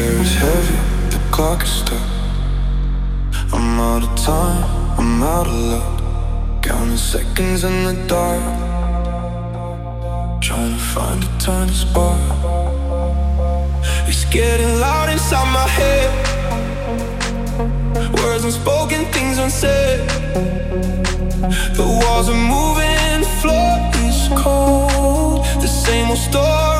air is heavy, the clock is stuck. I'm out of time, I'm out of luck. Counting seconds in the dark, trying to find a tiny spark. It's getting loud inside my head, words unspoken, things unsaid. The walls are moving, the floor is cold. The same old story